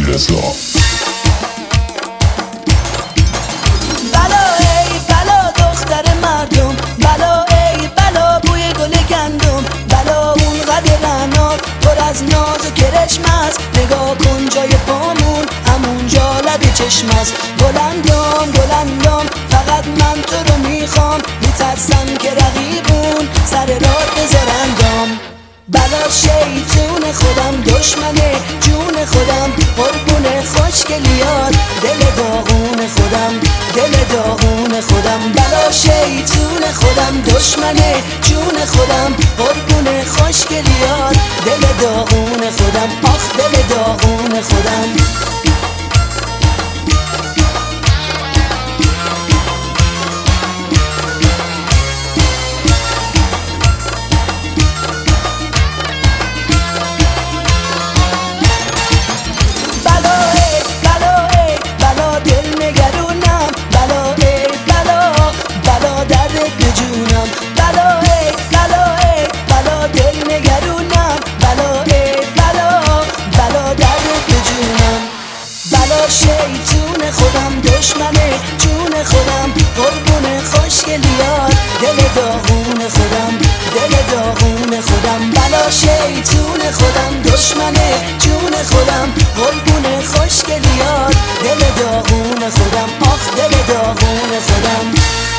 رضا. بلا ای بلا دختر مردم، بلا ای بلا بوی گل گندم، بلا اون قد رعنات پر از ناز و کرشم است. نگاه کن جای پامون همونجا لب چشم است. بلندم بلندم فقط من تو رو میخوام، میترسم که رقیبون سر راه بذارندم. بلا شیطون خودم دشمنه جون خودم، قربون خوشگلیات دل داغون خودم، دل داغون خودم. بلا شیطون خودم دشمنه جون خودم، قربون خوشگلیات دل داغون خودم، آخ دل داغون خودم. شیطون خودم دشمنه جون خودم، قربون خوشگلیات دل داغون خودم، دل داغون خودم. بلا شیطون خودم دشمنه جون خودم، قربون خوشگلیات دل داغون خودم، آخ دل داغون خودم.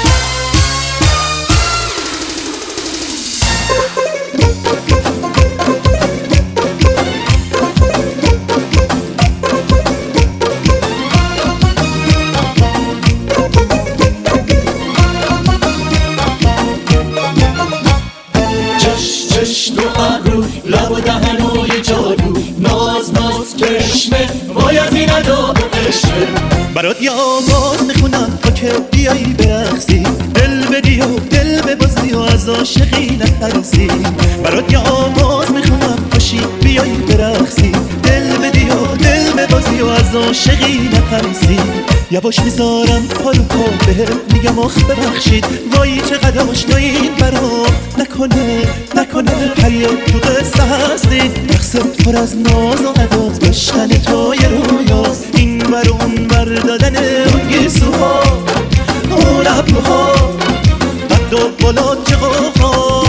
لب و دهنوی جادو، ناز ناز کرشمه وای از این ادا و عشقه. برات یه آواز میخونم تا که بیایی برقصی، دل بدی و دل ببازی و از عاشقی نترسی. برات یه آواز میخونم پاشی بیایی برقصی، دل بدی و دل ببازی و از عاشقی نترسی. یواش میذارم پا رو پا بهت میگم آخ ببخشید، وای چقدر آشنایین برام، نکنه هریا تو قصه هستین. رقص پر از ناز و عداز داشتن تو یه رویاست، این بر اون بر دادن اون گیسوها اون ابروها قد و بالات چه قوقا.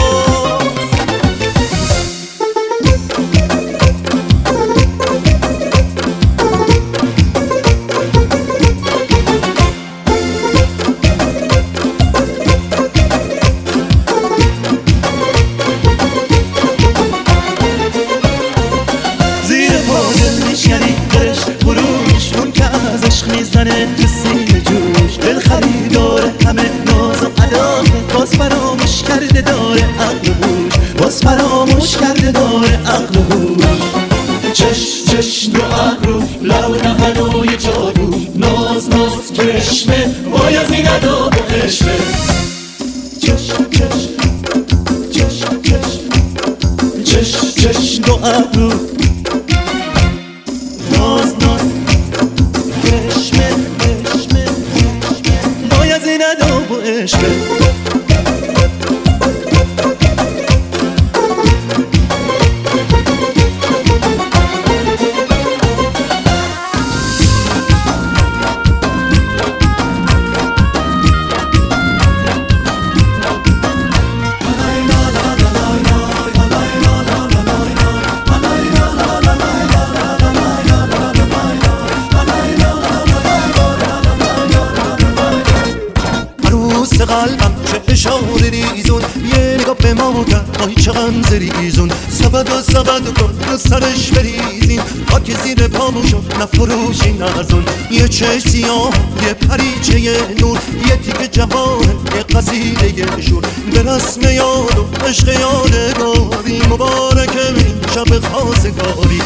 میزنه تو سینه جوش، دل خریداره همه ناز و علاقه، باز فراموش کرده داره عقل و هوش، باز فراموش کرده داره عقل و هوش. چشم رو ابرو لب و دهنوی جادو، ناز ناز کرشمه وای از این ادا و عشقه. چشم رو ابرو ناز ناز وای از این ادا و عشقه. قلبم چه اشاره ریزون، یه نگاه به ما کرد آی چه غمزه ریزون. سبد کن رو سرش بریزین، خاک زیر پامون شد نفروشین ارزون. یه چشم سیاه یه پریچه یه نور، یه تیک جوان یه قصیده شور. به رسم یاد و عشق یادگاری، مبارک این شب خواستگاری.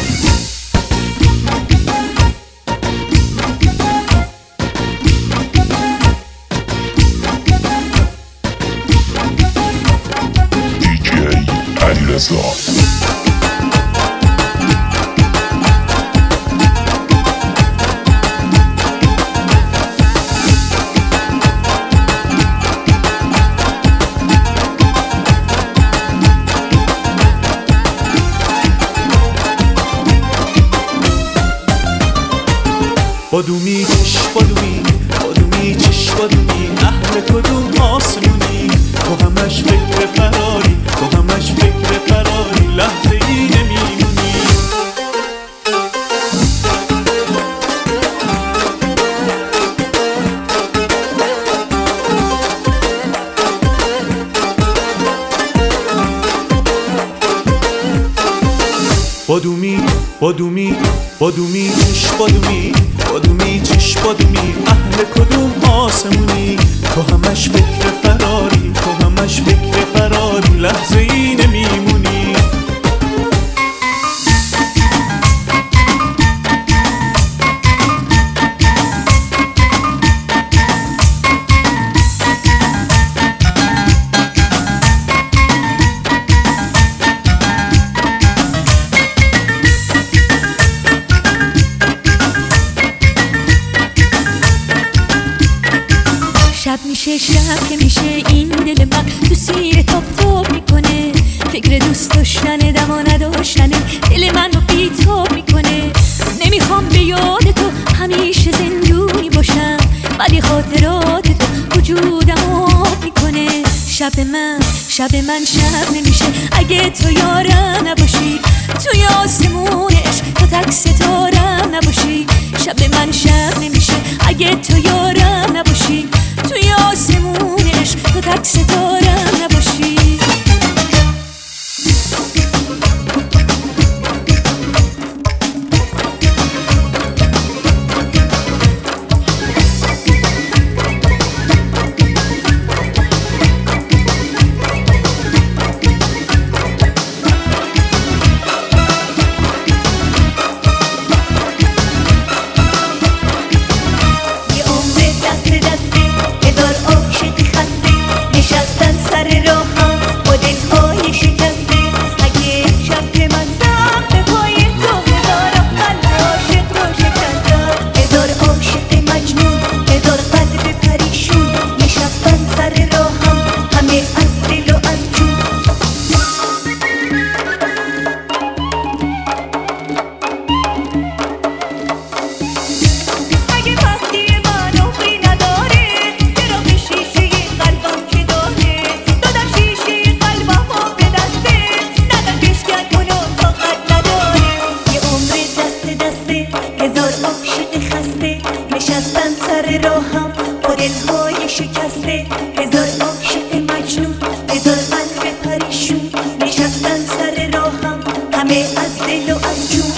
رضا. بادومی چش بادومی، بادومی چش بادومی، اهل کدوم آسمونی؟ تو همش فکر فراری، تو همش فکر فراری، لحظه ای نمیمونی. بادومی بادومی بادومی چش بادومی، بادومی چش بادومی، اهل کدوم آسمونی؟ تو همش فکر فراری، تو همش فکر فراری، لحظه ای نمیمونی. شب میشه شب که میشه این دل من تو سیر تاب تاب میکنه، فکر دوست داشتن دم و نداشتن دل من رو بیتاب میکنه. نمیخوام به یاد تو همیشه زندونی باشم، ولی خاطرات تو وجودم آب میکنه. شب من شب نمیشه اگه تو یارم نباشی، توی آسمون عشق تو تک ستارم نباشی. شب من شب نمیشه اگه تو یارم نباشی، توی آسمون عشق تو تک ستارم نباشی. نشستن سر راهم با دلهای شکسته، هزار عاشق مجنون، هزار قلب پریشون. نشستن سر راهم همه از دل و از جون.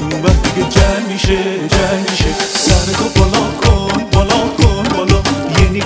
جنگ میشه سر تو بالا کن بالا کن بالا، یه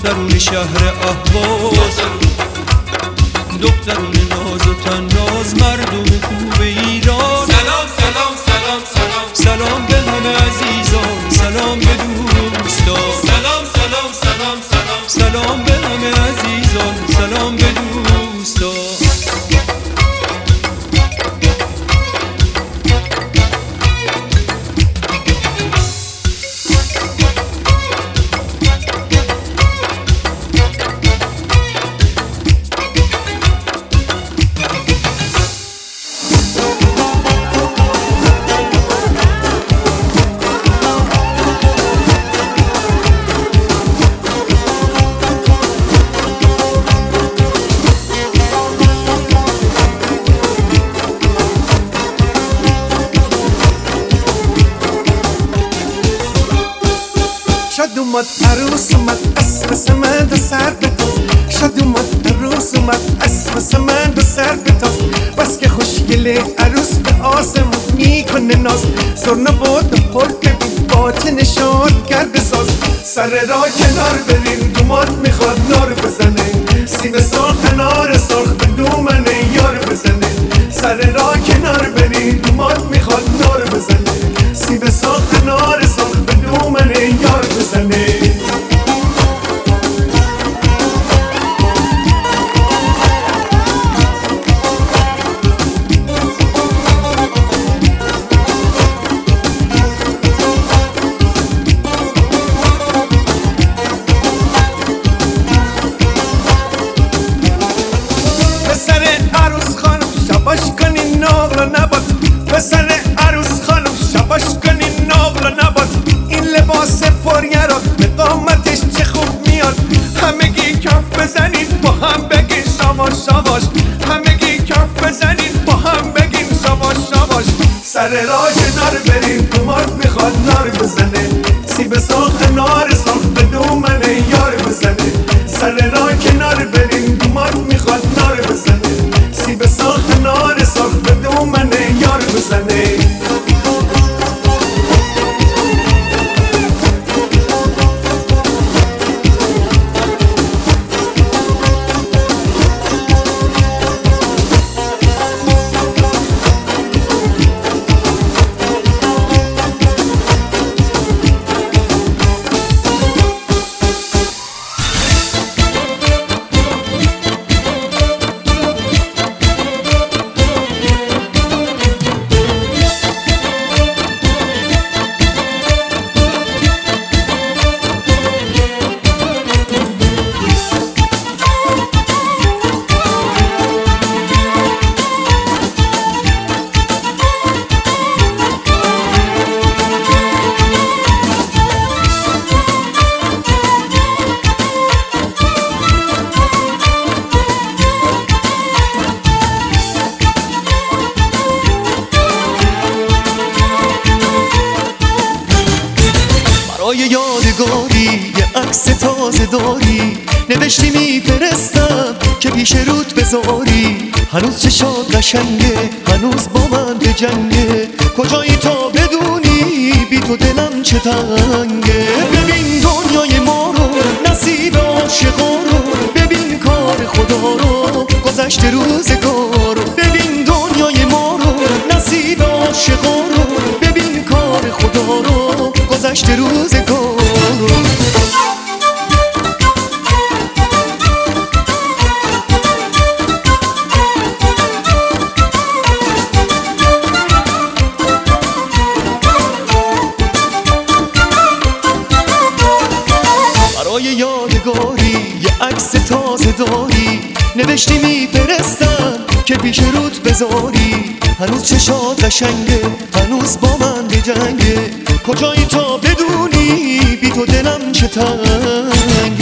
دخترون شهر اهواز، دخترون ناز و تناز، مردم خوب ایران. سلام سلام سلام سلام سلام به همه عزیزان، سلام به دوستان. سلام سلام سلام سلام سلام به همه عزیزان، سلام به دوستان. شاد اومد عروس اومد اسب سمند و سر بتاز، شاد اومد عروس اومد اسب سمند و سر بتاز. بس که خوشگله عروس به آسمون میکنه ناز، سرنا بود و پل ببین باطن شادگر بساز. سر را کنار بریم دومات میخواد نار بزنه، سیب سرخ نار سرخ به دومنه یار بزنه. سر را کنار بریم دومات میخواد نار بزنه، سیب سرخ نار سرخ به دومنه یار بزنه. پسر عروس خانم شباش کنین ناغلا نباد، پسر عروس خانم شباش کنین ناغلا نباد. این لباس پریرا به قامتش چه خوب میاد، همگی کف بزنین با هم بگین شاباش شاباش، همگی کف بزنین با هم بگین شاباش شاباش. سر راه کنار بریم دومات میخواد نار بزنه، سیب سرخ نار سرخ به دومنه یار بزنه. سر راه کنار بریم دومات میخواد نار بزنه، سیب سرخ نار سرخ به دومنه یار بزنه. برای یادگاری یه عکس تازه داری، نوشتی میفرستم که پیش رود بذاری. هنوز چشات قشنگه، هنوز با من به جنگه، کجایی تا بدونی بی تو دلم چه تنگه. ببین دنیای ما رو، نصیب عاشقا رو، ببین کار خدا رو، گذشته روزگار رو. ببین دنیای ما رو، نصیب عاشقا رو، ببین کار خدا رو، گذشته روزگار رو. برای یادگاری یه عکس تازه داری، نوشتی میفرستم که پیش رود بذاری. هنوز چشات قشنگه، هنوز با من به جنگه، کجایی تا بدونی بی تو دلم چه تنگه.